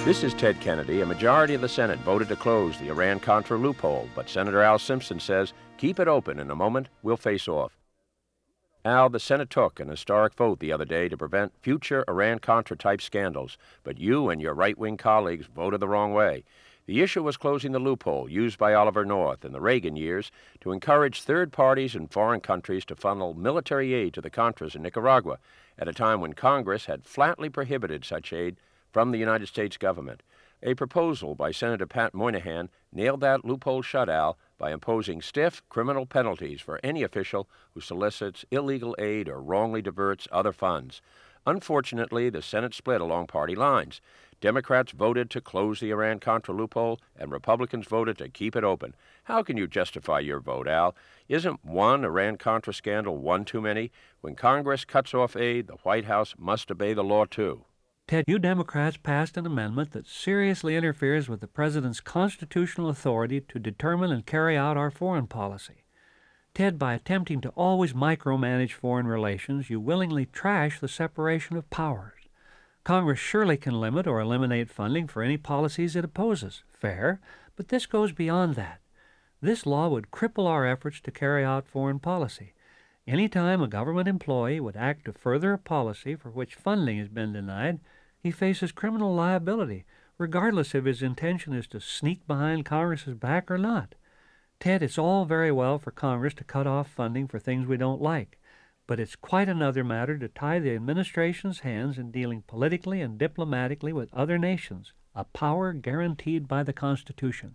This is Ted Kennedy. A majority of the Senate voted to close the Iran-Contra loophole, but Senator Al Simpson says, keep it open. In a moment, we'll face off. Al, the Senate took an historic vote the other day to prevent future Iran-Contra type scandals, but you and your right-wing colleagues voted the wrong way. The issue was closing the loophole used by Oliver North in the Reagan years to encourage third parties and foreign countries to funnel military aid to the Contras in Nicaragua at a time when Congress had flatly prohibited such aid from the United States government. A proposal by Senator Pat Moynihan nailed that loophole shut, Al, by imposing stiff criminal penalties for any official who solicits illegal aid or wrongly diverts other funds. Unfortunately, the Senate split along party lines. Democrats voted to close the Iran-Contra loophole, and Republicans voted to keep it open. How can you justify your vote, Al? Isn't one Iran-Contra scandal one too many? When Congress cuts off aid, the White House must obey the law, too. Ted, you Democrats passed an amendment that seriously interferes with the President's constitutional authority to determine and carry out our foreign policy. Ted, by attempting to always micromanage foreign relations, you willingly trash the separation of powers. Congress surely can limit or eliminate funding for any policies it opposes. Fair, but this goes beyond that. This law would cripple our efforts to carry out foreign policy. Any time a government employee would act to further a policy for which funding has been denied, he faces criminal liability, regardless if his intention is to sneak behind Congress's back or not. Ted, it's all very well for Congress to cut off funding for things we don't like, but it's quite another matter to tie the administration's hands in dealing politically and diplomatically with other nations, a power guaranteed by the Constitution.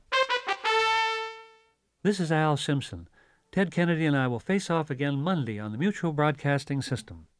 This is Al Simpson. Ted Kennedy and I will face off again Monday on the Mutual Broadcasting System.